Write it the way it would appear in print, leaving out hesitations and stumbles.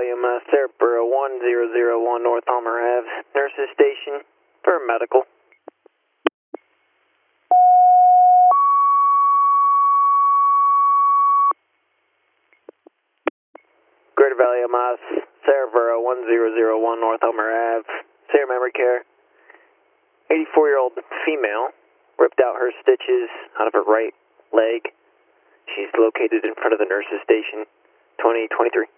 Valium, Sarapura 1001 North Palmer Ave, nurse's station for medical. Greater Valium, Sarapura 1001 North Palmer Ave, Sarah Memory Care. 84-year-old female ripped out her stitches out of her right leg. She's located in front of the nurse's station, 2023.